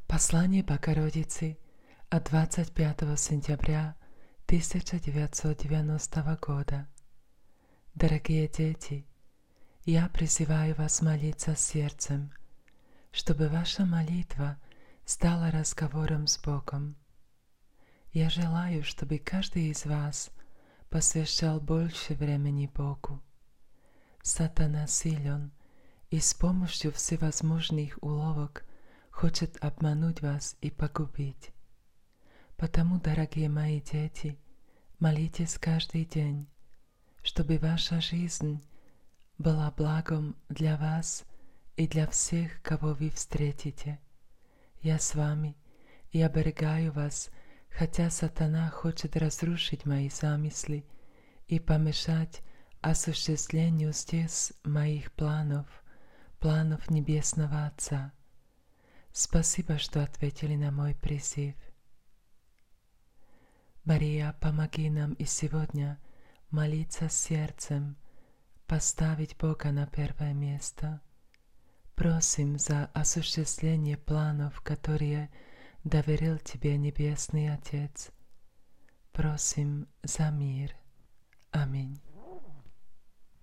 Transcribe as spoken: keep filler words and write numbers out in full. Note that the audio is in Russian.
Послание Богородицы от двадцать пятого сентября тысяча девятьсот девяностого года. Дорогие дети, я призываю вас молиться сердцем, чтобы ваша молитва стала разговором с Богом. Я желаю, чтобы каждый из вас посвящал больше времени Богу. Сатана силен и с помощью всевозможных уловок хочет обмануть вас и погубить. Потому, дорогие мои дети, молитесь каждый день, чтобы ваша жизнь была благом для вас и для всех, кого вы встретите. Я с вами и оберегаю вас, хотя сатана хочет разрушить мои замыслы и помешать осуществлению здесь моих планов, планов Небесного Отца. Спасибо, что ответили на мой призыв. Мария, помоги нам и сегодня молиться сердцем, поставить Бога на первое место. Просим за осуществление планов, которые доверил Тебе Небесный Отец. Просим за мир. Аминь.